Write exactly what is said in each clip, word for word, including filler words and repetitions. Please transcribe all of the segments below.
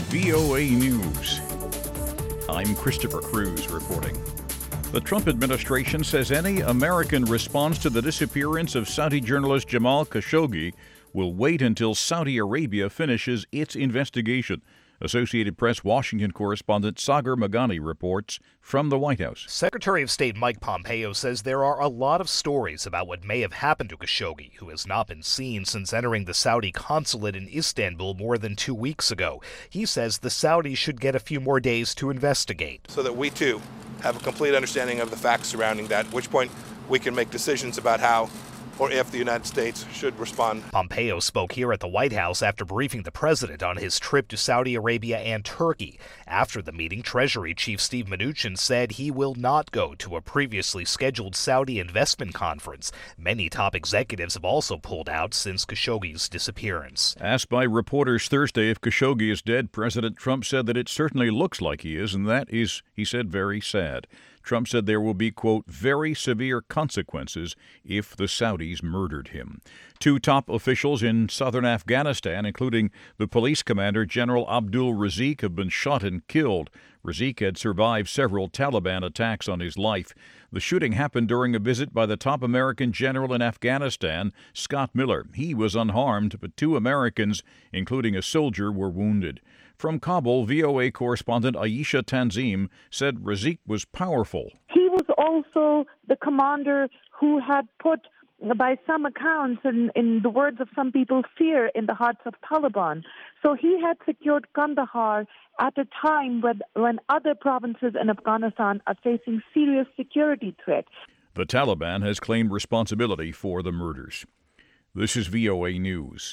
V O A News. I'm Christopher Cruz reporting. The Trump administration says any American response to the disappearance of Saudi journalist Jamal Khashoggi will wait until Saudi Arabia finishes its investigation. Associated Press Washington correspondent Sagar Meghani reports from the White House. Secretary of State Mike Pompeo says there are a lot of stories about what may have happened to Khashoggi, who has not been seen since entering the Saudi consulate in Istanbul more than two weeks ago. He says the Saudis should get a few more days to investigate. So that we, too, have a complete understanding of the facts surrounding that, at which point we can make decisions about how or if the United States should respond. Pompeo spoke here at the White House after briefing the president on his trip to Saudi Arabia and Turkey. After the meeting, Treasury Chief Steve Mnuchin said he will not go to a previously scheduled Saudi investment conference. Many top executives have also pulled out since Khashoggi's disappearance. Asked by reporters Thursday if Khashoggi is dead, President Trump said that it certainly looks like he is, and that is, he said, very sad. Trump said there will be, quote, very severe consequences if the Saudis murdered him. Two top officials in southern Afghanistan, including the police commander, General Abdul Razik, have been shot and killed. Razik had survived several Taliban attacks on his life. The shooting happened during a visit by the top American general in Afghanistan, Scott Miller. He was unharmed, but two Americans, including a soldier, were wounded. From Kabul, V O A correspondent Aisha Tanzim said Razik was powerful. He was also the commander who had put, by some accounts, in, in the words of some people, fear in the hearts of Taliban. So he had secured Kandahar at a time when, when other provinces in Afghanistan are facing serious security threats. The Taliban has claimed responsibility for the murders. This is V O A News.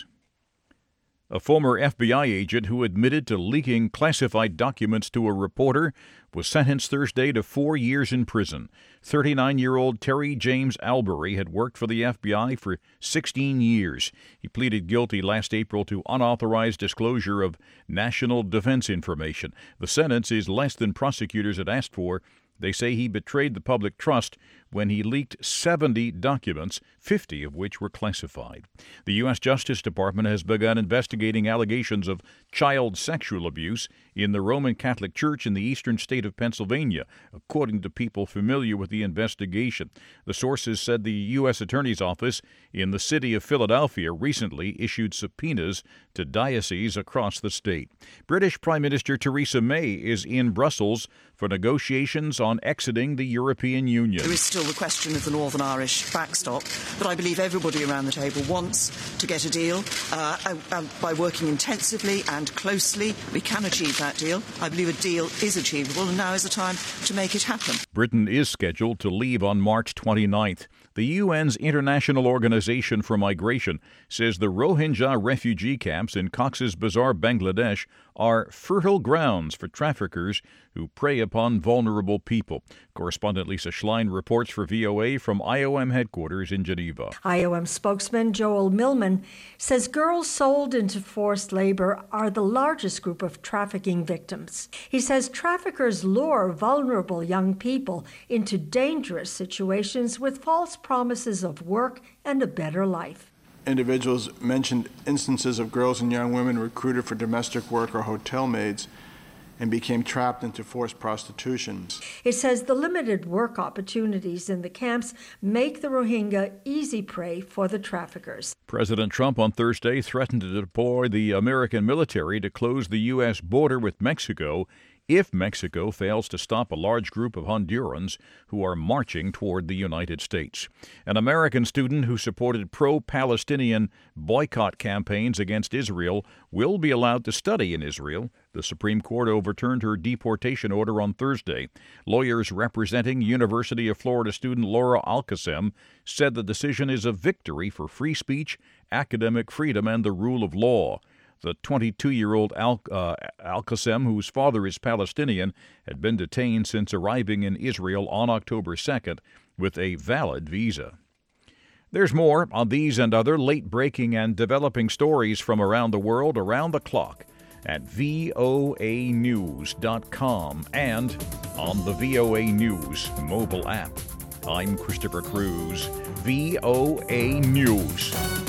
A former F B I agent who admitted to leaking classified documents to a reporter was sentenced Thursday to four years in prison. thirty-nine-year-old Terry James Albury had worked for the F B I for sixteen years. He pleaded guilty last April to unauthorized disclosure of national defense information. The sentence is less than prosecutors had asked for. They say he betrayed the public trust when he leaked seventy documents, fifty of which were classified. The U S Justice Department has begun investigating allegations of child sexual abuse in the Roman Catholic Church in the eastern state of Pennsylvania, according to people familiar with the investigation. The sources said the U S Attorney's Office in the city of Philadelphia recently issued subpoenas to dioceses across the state. British Prime Minister Theresa May is in Brussels for negotiations on exiting the European Union. There is still the question of the Northern Irish backstop, but I believe everybody around the table wants to get a deal. Uh, and by working intensively and closely, we can achieve that deal. I believe a deal is achievable, and now is the time to make it happen. Britain is scheduled to leave on March twenty-ninth. The U N's International Organization for Migration says the Rohingya refugee camps in Cox's Bazar, Bangladesh, are fertile grounds for traffickers who prey upon vulnerable people. Correspondent Lisa Schlein reports for V O A from I O M headquarters in Geneva. I O M spokesman Joel Millman says girls sold into forced labor are the largest group of trafficking victims. He says traffickers lure vulnerable young people into dangerous situations with false promises of work and a better life. Individuals mentioned instances of girls and young women recruited for domestic work or hotel maids and became trapped into forced prostitution. It says the limited work opportunities in the camps make the Rohingya easy prey for the traffickers. President Trump on Thursday threatened to deploy the American military to close the U S border with Mexico if Mexico fails to stop a large group of Hondurans who are marching toward the United States. An American student who supported pro-Palestinian boycott campaigns against Israel will be allowed to study in Israel. The Supreme Court overturned her deportation order on Thursday. Lawyers representing University of Florida student Laura Alcasem said the decision is a victory for free speech, academic freedom, and the rule of law. The twenty-two-year-old Al- uh, Al-Qassem, whose father is Palestinian, had been detained since arriving in Israel on October second with a valid visa. There's more on these and other late-breaking and developing stories from around the world around the clock at V O A news dot com and on the V O A News mobile app. I'm Christopher Cruz, V O A News.